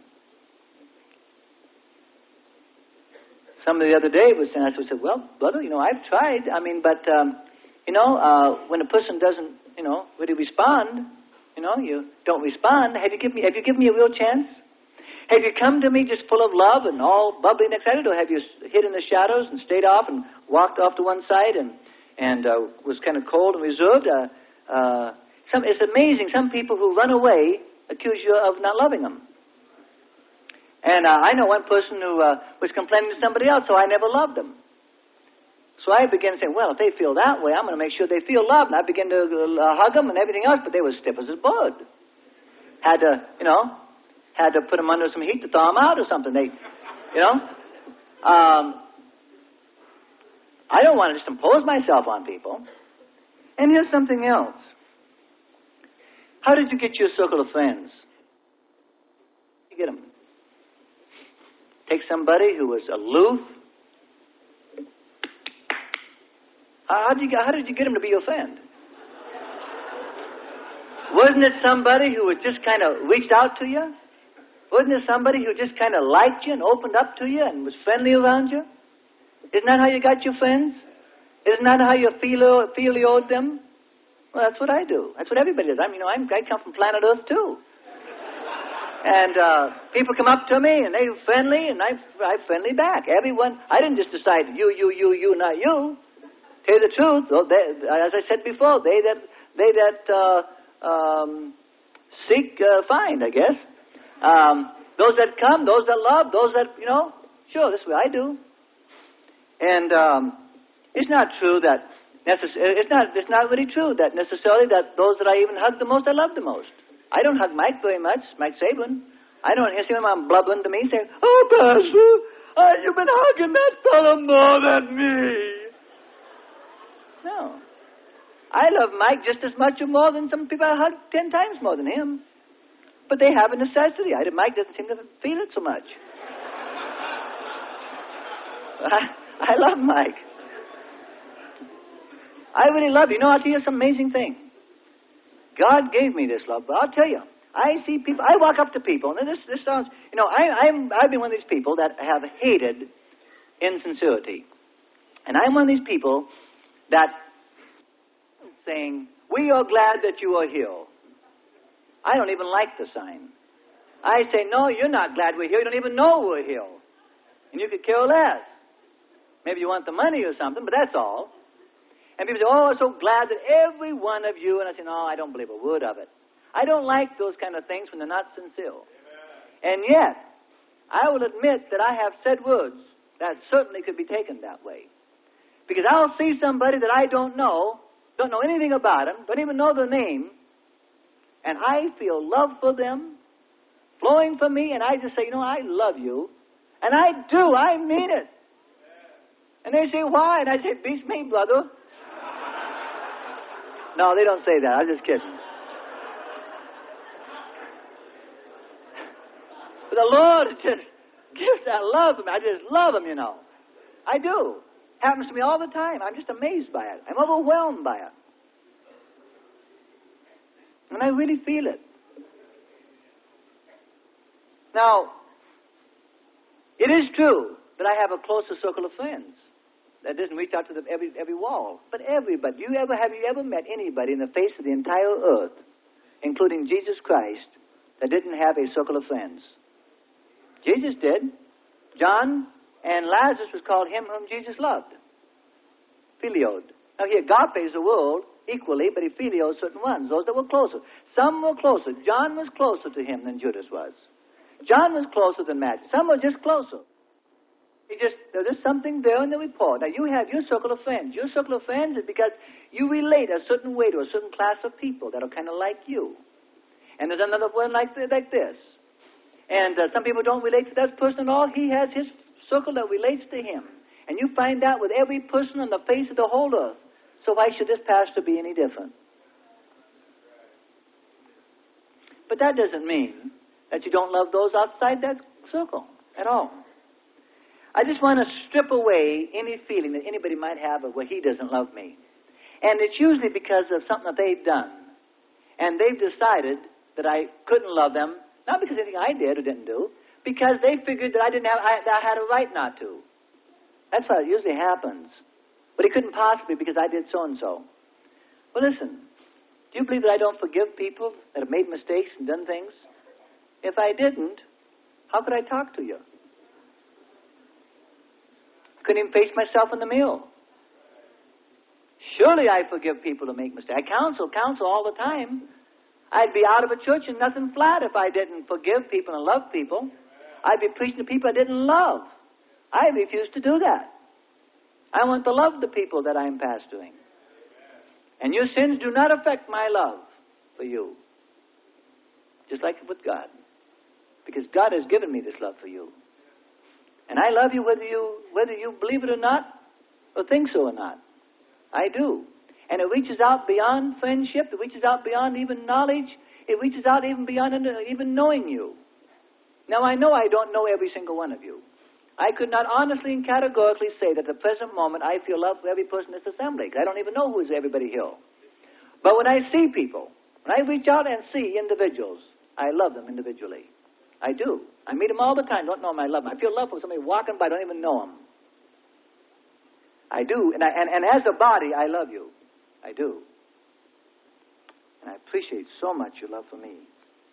Somebody the other day was saying, I said, well, brother, I've tried. When a person doesn't, really respond, you don't respond. Have you given me a real chance? Have you come to me just full of love and all bubbly and excited, or have you hid in the shadows and stayed off and walked off to one side and was kind of cold and reserved? It's amazing. Some people who run away accuse you of not loving them. And I know one person who was complaining to somebody else, so I never loved them. So I began saying, well, if they feel that way, I'm going to make sure they feel loved. And I began to hug them and everything else, but they were stiff as a board. Had to put them under some heat to thaw them out or something. I don't want to just impose myself on people. And here's something else. How did you get your circle of friends? You get them. Take somebody who was aloof. How did you get him to be your friend? Wasn't it somebody who just kind of reached out to you? Wasn't it somebody who just kind of liked you and opened up to you and was friendly around you? Isn't that how you got your friends? Isn't that how you filiated them? Well, that's what I do. That's what everybody does. I come from planet Earth too. And people come up to me and they're friendly, and I'm friendly back. Everyone. I didn't just decide you, not you. Tell you the truth, as I said before, they that seek find, I guess. Those that come, those that love, those that sure, this is what I do. And it's not true that it's not really true that necessarily that those that I even hug the most, I love the most. I don't hug Mike very much, Mike Sabin. I don't hear him blubbering to me saying, "Oh, Pastor, you've been hugging that fellow more than me." No. I love Mike just as much or more than some people I hug 10 times more than him. But they have a necessity. Mike doesn't seem to feel it so much. I love Mike. I really love you. I'll tell you some amazing thing. God gave me this love, but I'll tell you, I see people, I walk up to people, and this sounds, I've been one of these people that have hated insincerity. And I'm one of these people that saying, "We are glad that you are here." I don't even like the sign. I say, "No, you're not glad we're here. You don't even know we're here. And you could care less. Maybe you want the money or something, but that's all." And people say, oh, I'm so glad that every one of you. And I say, no, I don't believe a word of it. I don't like those kind of things when they're not sincere. And yet, I will admit that I have said words that certainly could be taken that way. Because I'll see somebody that I don't know anything about them, don't even know their name, and I feel love for them flowing from me, and I just say, I love you. And I do, I mean it. And they say, why? And I say, beats me, brother. No, they don't say that. I'm just kidding. But the Lord just gives that love to me. I just love Him, I do. Happens to me all the time. I'm just amazed by it. I'm overwhelmed by it. And I really feel it. Now, it is true that I have a closer circle of friends that doesn't reach out to every wall. But everybody, have you ever met anybody in the face of the entire earth, including Jesus Christ, that didn't have a circle of friends? Jesus did. John and Lazarus was called him whom Jesus loved. Philiod. Now he agapes the world equally, but he philios certain ones, those that were closer. Some were closer. John was closer to him than Judas was. John was closer than Matthew. Some were just closer. There's just something there in the report. Now you have your circle of friends. Your circle of friends is because you relate a certain way to a certain class of people that are kind of like you. And there's another one like this. And some people don't relate to that person at all. He has his circle that relates to him. And you find out with every person on the face of the whole earth. So why should this pastor be any different? But that doesn't mean that you don't love those outside that circle at all. I just want to strip away any feeling that anybody might have of, well, he doesn't love me. And it's usually because of something that they've done. And they've decided that I couldn't love them, not because of anything I did or didn't do, because they figured that I had a right not to. That's how it usually happens. But it couldn't possibly because I did so-and-so. Well, listen, do you believe that I don't forgive people that have made mistakes and done things? If I didn't, how could I talk to you? Couldn't even face myself in the mirror. Surely I forgive people who make mistakes. I counsel all the time. I'd be out of a church and nothing flat if I didn't forgive people and love people. I'd be preaching to people I didn't love. I refuse to do that. I want to love the people that I'm pastoring. And your sins do not affect my love for you. Just like with God. Because God has given me this love for you. And I love you whether you believe it or not, or think so or not. I do. And it reaches out beyond friendship. It reaches out beyond even knowledge. It reaches out even beyond even knowing you. Now, I know I don't know every single one of you. I could not honestly and categorically say that at the present moment I feel love for every person in this assembly, because I don't even know who is everybody here. But when I see people, when I reach out and see individuals, I love them individually. I do. I meet them all the time. Don't know them. I love them. I feel love for somebody walking by. I don't even know them. I do. And as a body, I love you. I do. And I appreciate so much your love for me.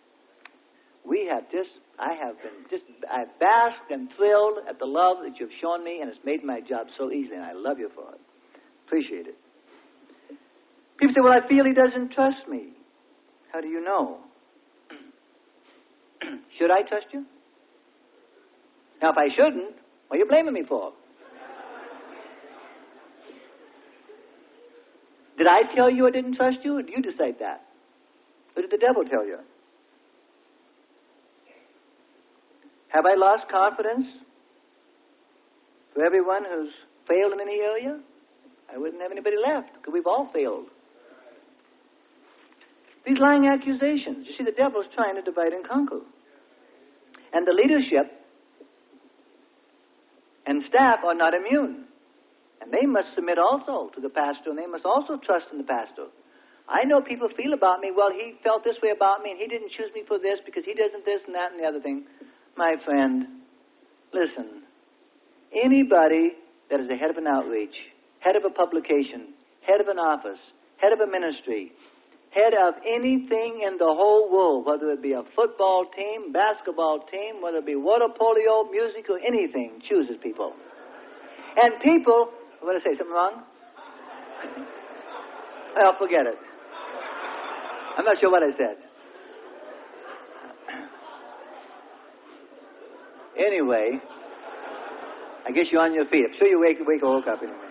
I've basked and thrilled at the love that you've shown me, and it's made my job so easy, and I love you for it. Appreciate it. People say, well, I feel he doesn't trust me. How do you know? Should I trust you? Now, if I shouldn't, what are you blaming me for? Did I tell you I didn't trust you, or did you decide that? Or did the devil tell you? Have I lost confidence for everyone who's failed in any area? I wouldn't have anybody left, because we've all failed. These lying accusations, you see, the devil's trying to divide and conquer. And the leadership and staff are not immune. And they must submit also to the pastor, and they must also trust in the pastor. I know people feel about me, well, he felt this way about me, and he didn't choose me for this because he doesn't this and that and the other thing. My friend, listen, anybody that is the head of an outreach, head of a publication, head of an office, head of a ministry, head of anything in the whole world, whether it be a football team, basketball team, whether it be water polo, music, or anything, chooses people. And people, I'm going to say something wrong? Well, forget it. I'm not sure what I said. Anyway, I guess you're on your feet. I'm sure you woke up anyway.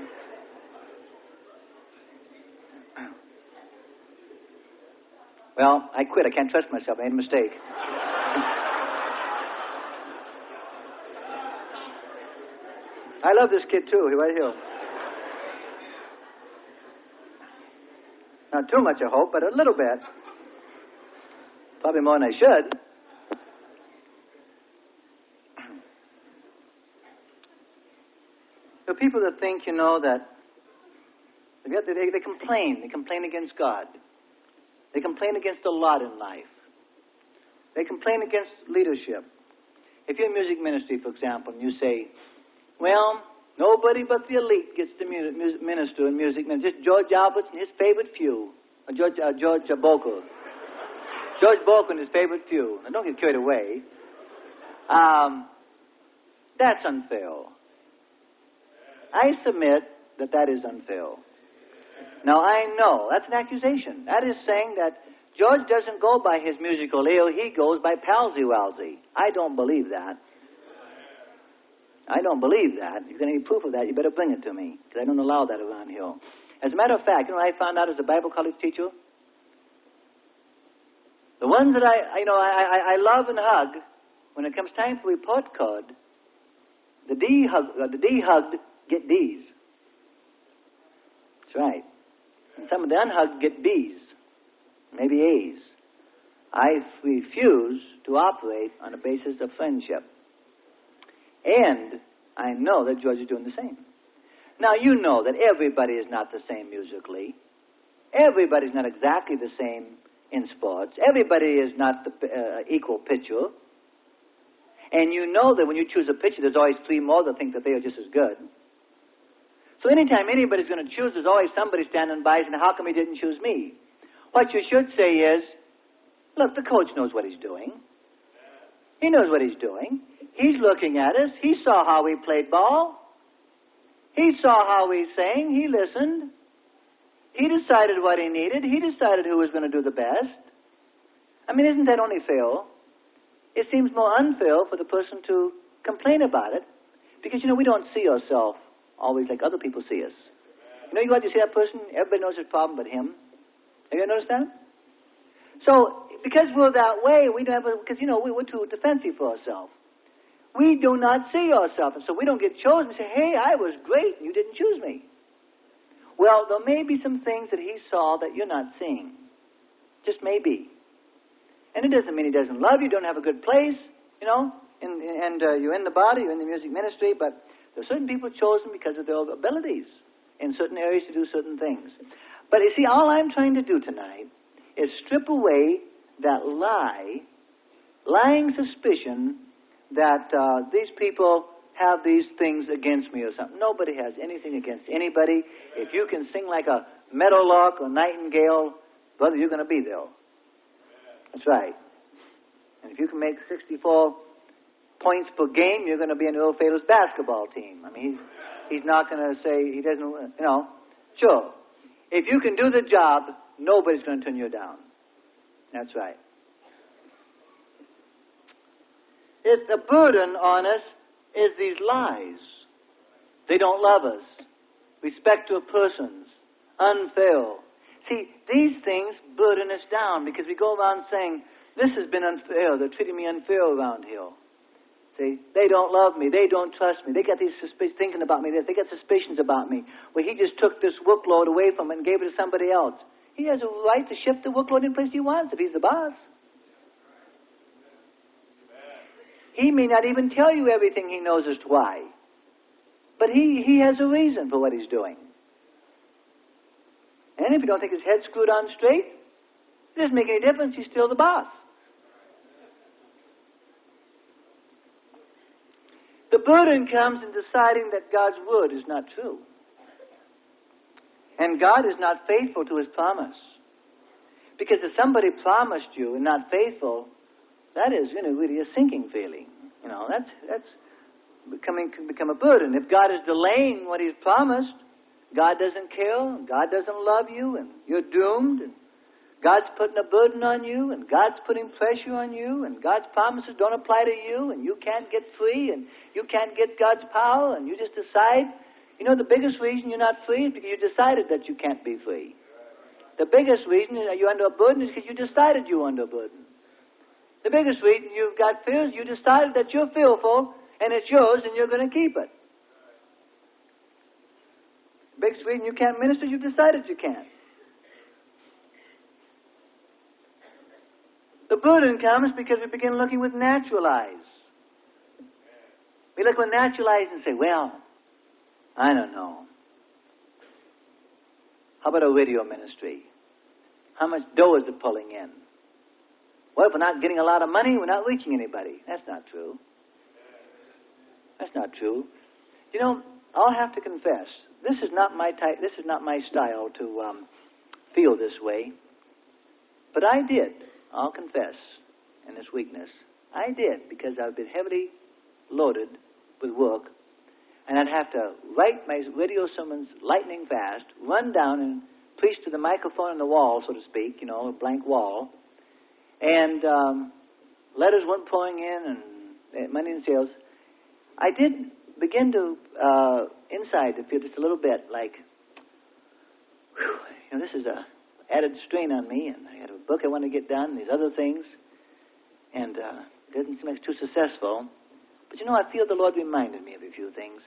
Well, I quit. I can't trust myself. I made a mistake. I love this kid, too, right here. Not too much, I hope, but a little bit. Probably more than I should. There are people that think, that they complain. They complain against God. They complain against a lot in life. They complain against leadership. If you're in music ministry, for example, and you say, well, nobody but the elite gets to minister in music. And just George Alberts and his favorite few. Or George Bogle. George Bogle and his favorite few. Now, don't get carried away. That's unfair. I submit that is unfair. Now, I know that's an accusation. That is saying that George doesn't go by his musical ear. He goes by palsy-walsy. I don't believe that. I don't believe that. If you got any proof of that, you better bring it to me, because I don't allow that around here. As a matter of fact, what I found out as a Bible college teacher? The ones that I love and hug, when it comes time for report card, the D-hugged get D's. That's right. And some of the unhugged get B's, maybe A's. I refuse to operate on a basis of friendship. And I know that George is doing the same. Now, you know that everybody is not the same musically. Everybody's not exactly the same in sports. Everybody is not the equal pitcher. And you know that when you choose a pitcher, there's always three more that think that they are just as good. So anytime anybody's going to choose, there's always somebody standing by saying, how come he didn't choose me? What you should say is, look, the coach knows what he's doing. He knows what he's doing. He's looking at us. He saw how we played ball. He saw how we sang. He listened. He decided what he needed. He decided who was going to do the best. I mean, isn't that only fair? It seems more unfair for the person to complain about it because, we don't see ourselves always like other people see us. You go out, you see that person, everybody knows his problem but him. Have you noticed that? So, because we're that way, we don't have because, we're too defensive for ourselves. We do not see ourselves, and so we don't get chosen and say, hey, I was great, and you didn't choose me. Well, there may be some things that he saw that you're not seeing. Just maybe. And it doesn't mean he doesn't love you, don't have a good place, and you're in the body, you're in the music ministry, but there are certain people chosen because of their abilities in certain areas to do certain things. But you see, all I'm trying to do tonight is strip away that lying suspicion that these people have these things against me or something. Nobody has anything against anybody. If you can sing like a meadowlark or nightingale, brother, you're going to be there. That's right. And if you can make 64 points per game, you're going to be in Earl Fader's basketball team. I mean, he's not going to say he doesn't, Sure. If you can do the job, nobody's going to turn you down. That's right. It's a burden on us is these lies. They don't love us. Respect to persons. Unfair. See, these things burden us down because we go around saying, this has been unfair. They're treating me unfair around here. See, they don't love me. They don't trust me. They got these thinking about me. They got suspicions about me. Well, he just took this workload away from it and gave it to somebody else. He has a right to shift the workload in place he wants if he's the boss. He may not even tell you everything he knows as to why. But he has a reason for what he's doing. And if you don't think his head's screwed on straight, it doesn't make any difference. He's still the boss. The burden comes in deciding that God's word is not true. And God is not faithful to his promise. Because if somebody promised you and not faithful, that is, really a sinking feeling. That's become a burden. If God is delaying what he's promised, God doesn't care, and God doesn't love you, and you're doomed, and God's putting a burden on you, and God's putting pressure on you, and God's promises don't apply to you, and you can't get free, and you can't get God's power, and you just decide. You know, the biggest reason you're not free is because you decided that you can't be free. The biggest reason you're under a burden is because you decided you're under a burden. The biggest reason you've got fears, you decided that you're fearful, and it's yours, and you're going to keep it. The biggest reason you can't minister, you've decided you can't. The burden comes because we begin looking with natural eyes. We look with natural eyes and say, well, I don't know. How about a radio ministry? How much dough is it pulling in? Well, if we're not getting a lot of money, we're not reaching anybody. That's not true. That's not true. You know, I'll have to confess, this is not my type. This is not my style to feel this way. But I did. I'll confess in this weakness. I did, because I've been heavily loaded with work, and I'd have to write my radio sermons lightning fast, run down and preach to the microphone on the wall, so to speak, you know, a blank wall, and letters weren't pouring in, and money in sales. I did begin to, inside, to feel just a little bit like, whew, you know, this is a added strain on me, and I had a book I want to get done, and these other things, and it doesn't seem like it's too successful. But you know, I feel the Lord reminded me of a few things.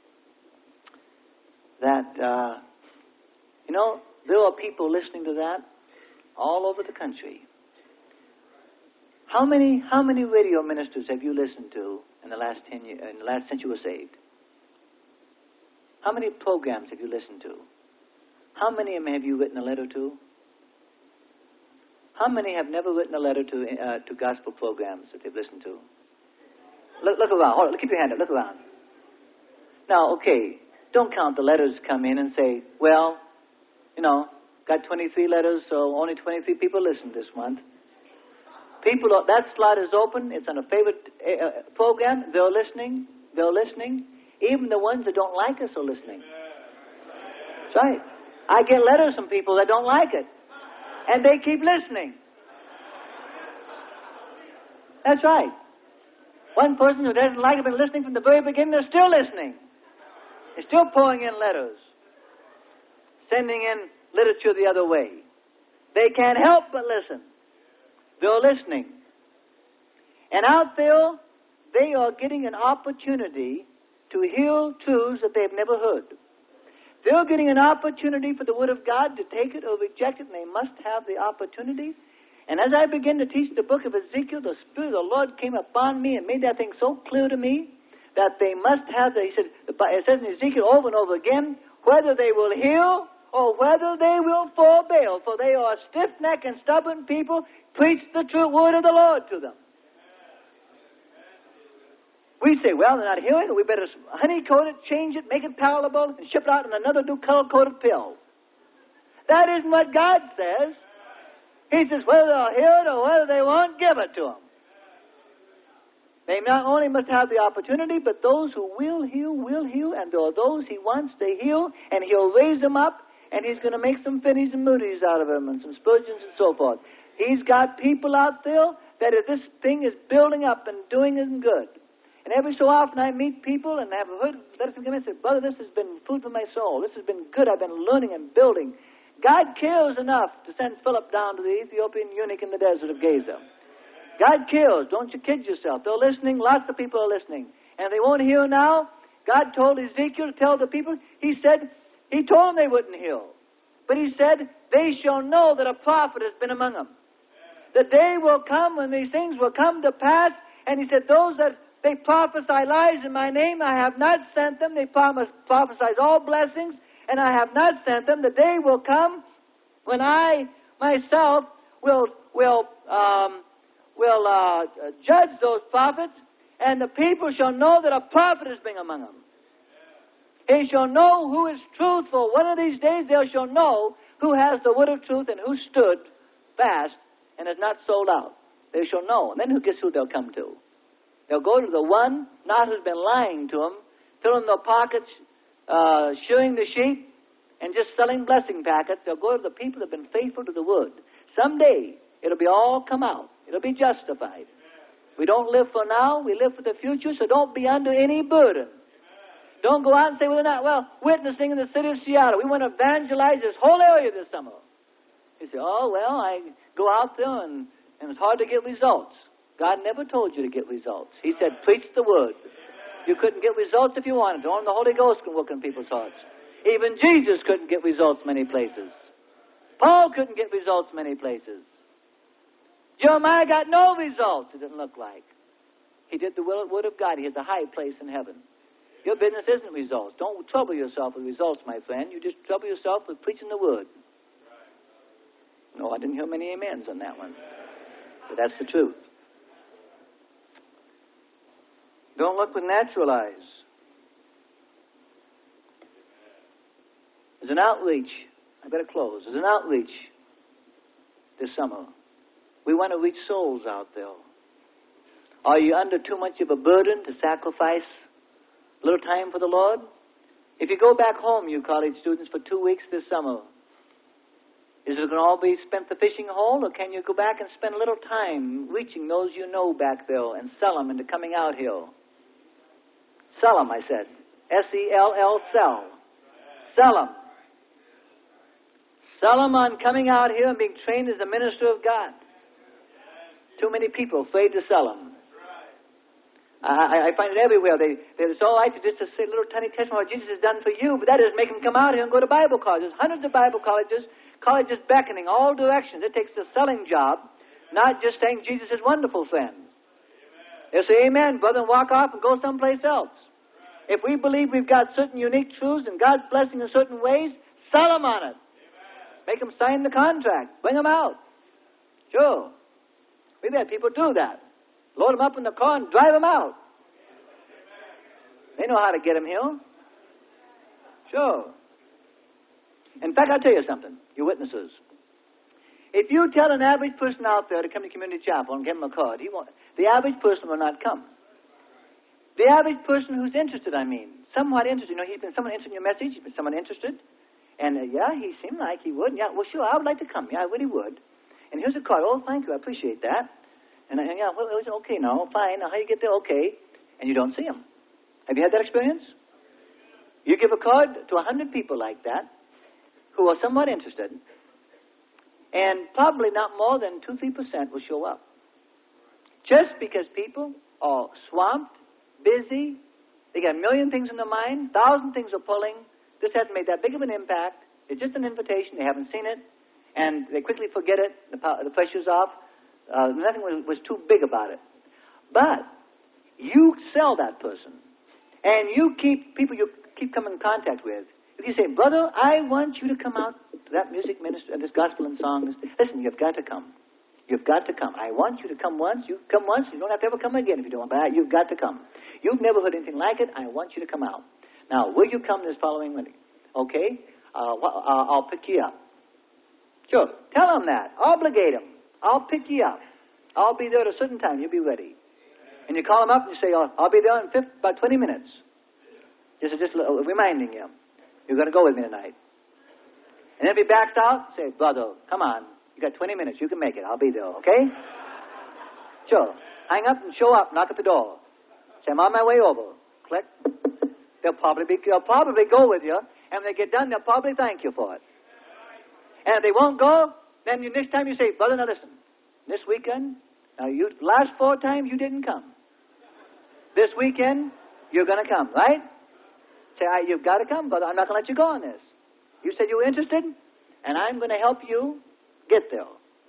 That, you know, there are people listening to that all over the country. How many radio ministers have you listened to in the last 10 years, since you were saved? How many programs have you listened to? How many of them have you written a letter to? How many have never written a letter to gospel programs that they've listened to? Look around. Hold on, keep your hand up. Look around. Now, okay, don't count the letters come in and say, well, you know, got 23 letters, so only 23 people listened this month. People, that slot is open. It's on a favorite program. They're listening. They're listening. Even the ones that don't like us are listening. That's right. I get letters from people that don't like it, and they keep listening. That's right. One person who doesn't like it, been listening from the very beginning, they're still listening. They're still pouring in letters, sending in literature the other way. They can't help but listen. They're listening. And out there, they are getting an opportunity to hear truths that they've never heard. They're getting an opportunity for the Word of God to take it or reject it, and they must have the opportunity. And as I began to teach the book of Ezekiel, the Spirit of the Lord came upon me and made that thing so clear to me that they must have, he said, it says in Ezekiel over and over again, whether they will hear or whether they will forbear, for they are stiff-necked and stubborn people, preach the true word of the Lord to them. We say, well, they're not hearing it. We better honey-coat it, change it, make it palatable, and ship it out in another new color-coded pill. That isn't what God says. He says, whether they'll hear it or whether they won't, give it to them. They not only must have the opportunity, but those who will heal, and there are those He wants to heal, and He'll raise them up, and He's going to make some Finneys and Moody's out of them, and some Spurgeons and so forth. He's got people out there that if this thing is building up and doing it good. And every so often I meet people, and I've heard letters from them and say, brother, this has been food for my soul. This has been good. I've been learning and building. God cares enough to send Philip down to the Ethiopian eunuch in the desert of Gaza. God cares. Don't you kid yourself. They're listening. Lots of people are listening. And they won't hear now. God told Ezekiel to tell the people. He told them they wouldn't hear. But He said, they shall know that a prophet has been among them. The day will come when these things will come to pass. And He said, those that they prophesy lies in my name, I have not sent them. They prophesy all blessings, and I have not sent them. The day will come when I myself will judge those prophets, and the people shall know that a prophet is being among them. They shall know who is truthful. One of these days they shall know who has the word of truth and who stood fast and has not sold out. They shall know. And then guess who they'll come to? They'll go to the one, not who's been lying to them, filling their pockets, shearing the sheep, and just selling blessing packets. They'll go to the people that have been faithful to the Word. Someday, it'll be all come out. It'll be justified. We don't live for now. We live for the future, so don't be under any burden. Don't go out and say, well, we're not, witnessing in the city of Seattle. We want to evangelize this whole area this summer. You say, oh, well, I go out there and it's hard to get results. God never told you to get results. He said, preach the Word. You couldn't get results if you wanted to. Only the Holy Ghost can work in people's hearts. Even Jesus couldn't get results many places. Paul couldn't get results many places. Jeremiah got no results, it didn't look like. He did the Word of God. He has a high place in heaven. Your business isn't results. Don't trouble yourself with results, my friend. You just trouble yourself with preaching the Word. No, I didn't hear many amens on that one. But that's the truth. Don't look with natural eyes. There's an outreach. I better close. There's an outreach this summer. We want to reach souls out there. Are you under too much of a burden to sacrifice a little time for the Lord? If you go back home, you college students, for 2 weeks this summer, is it going to all be spent the fishing hole, or can you go back and spend a little time reaching those you know back there and sell them into coming out here? Sell them, I said. S-E-L-L, sell. Sell them. Sell them on coming out here and being trained as a minister of God. Too many people afraid to sell them. I find it everywhere. It's all right to just say a little tiny testimony of what Jesus has done for you, but that doesn't make them come out here and go to Bible colleges. Hundreds of Bible colleges beckoning all directions. It takes the selling job, not just saying Jesus is wonderful, friend. They'll say amen, brother, and walk off and go someplace else. If we believe we've got certain unique truths and God's blessing in certain ways, sell them on it. Make them sign the contract. Bring them out. Sure. We've had people do that. Load them up in the car and drive them out. They know how to get them here. Sure. In fact, I'll tell you something, you witnesses. If you tell an average person out there to come to community chapel and give him a card, the average person will not come. The average person who's interested, somewhat interested. He's been someone interested in your message. He's been someone interested. And, he seemed like he would. Yeah, well, sure, I would like to come. Yeah, I really would. And here's a card. Oh, thank you. I appreciate that. And well, it was okay. No, fine. Now, how do you get there? Okay. And you don't see him. Have you had that experience? You give a card to 100 people like that who are somewhat interested, and probably not more than 2-3% will show up. Just because people are swamped, busy, they got a million things in their mind, 1,000 things are pulling. This hasn't made that big of an impact. It's just an invitation. They haven't seen it, and they quickly forget it. The pressure's off. Nothing was too big about it. But you sell that person, and you keep people you keep coming in contact with. If you say, brother, I want you to come out to that music ministry, this gospel and songs. Listen, you've got to come. You've got to come. I want you to come once. You come once. You don't have to ever come again if you don't want. But you've got to come. You've never heard anything like it. I want you to come out. Now, will you come this following Monday? Okay? I'll pick you up. Sure. Tell them that. Obligate them. I'll pick you up. I'll be there at a certain time. You'll be ready. And you call them up and you say, I'll be there in about 20 minutes. Just reminding you. You're going to go with me tonight. And if he backs out, say, brother, come on. You got 20 minutes. You can make it. I'll be there, okay? Sure. Hang up and show up. Knock at the door. Say, I'm on my way over. Click. They'll probably go with you. And when they get done, they'll probably thank you for it. And if they won't go, then next time you say, brother, now listen. This weekend, last 4 times you didn't come. This weekend, you're going to come, right? Say, you've got to come, brother. I'm not going to let you go on this. You said you were interested, and I'm going to help you get there.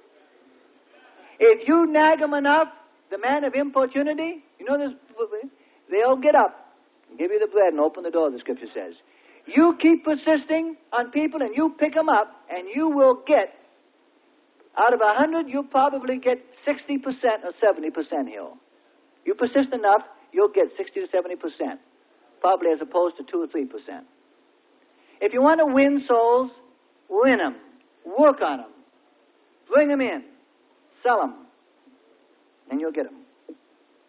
If you nag them enough, the man of importunity, this, they'll get up and give you the bread and open the door, the scripture says. You keep persisting on people, and you pick them up, and you will get, out of 100, you'll probably get 60% or 70% here. You persist enough, you'll get 60 to 70%. Probably as opposed to 2 or 3%. If you want to win souls, win them. Work on them. Bring them in. Sell them. And you'll get them.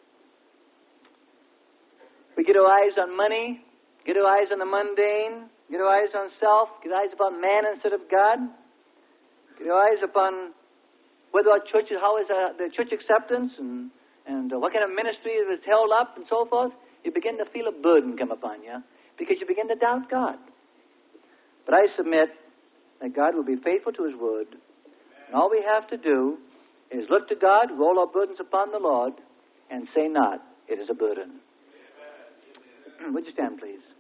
We get our eyes on money, get our eyes on the mundane, Get your eyes on self. Get your eyes upon man instead of God. Get your eyes upon whether our church, how is the church acceptance, and what kind of ministry is held up, and so forth. You begin to feel a burden come upon you because you begin to doubt God. But I submit that God will be faithful to His Word. And all we have to do is look to God, roll our burdens upon the Lord, and say not, it is a burden. Would you stand, please?